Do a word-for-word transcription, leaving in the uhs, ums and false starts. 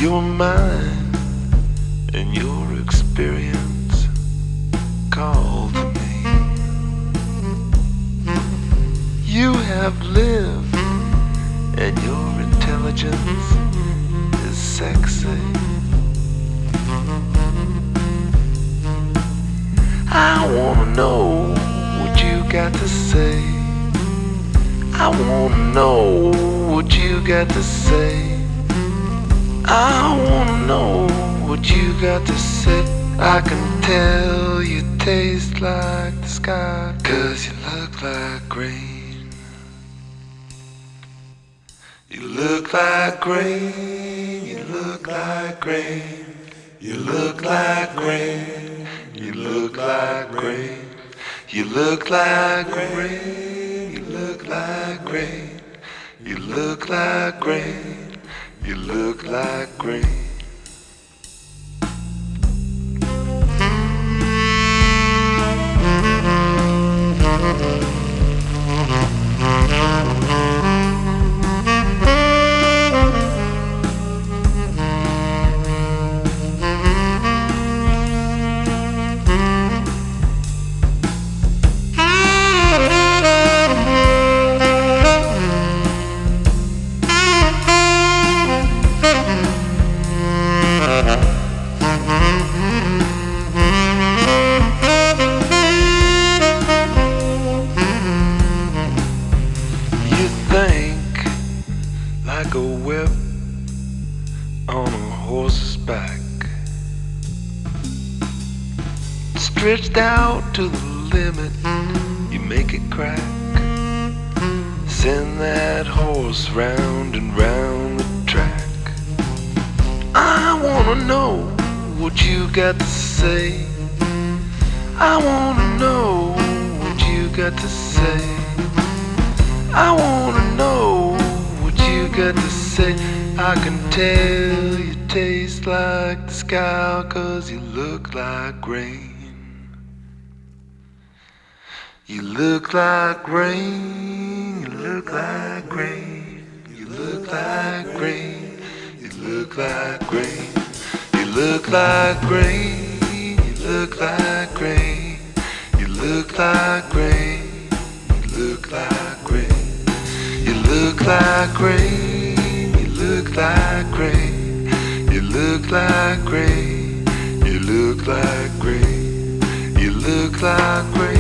Your mind and your experience call to me. You have lived and your intelligence is sexy. I wanna know what you got to say. I wanna know what you got to say. I wanna know what you got to say. I can tell you taste like the sky, 'cause you look like rain. You look like rain. You look like rain. You look like rain. You look like rain. You look like rain. You look like rain. You look like rain. You look like rain. You think like a whip on a horse's back, stretched out to the limit, you make it crack. Send that horse round and round the track. I wanna know what you got to say. I wanna know what you got to say. I wanna know what you got to say. I can tell you taste like the sky, 'cause you look like rain. You look like rain. You look like rain. You look like rain. You look like rain. You look like rain. You look like rain. You look like rain. You look like rain. You look like rain. You look like rain. You look like rain. You look like rain. You look like rain.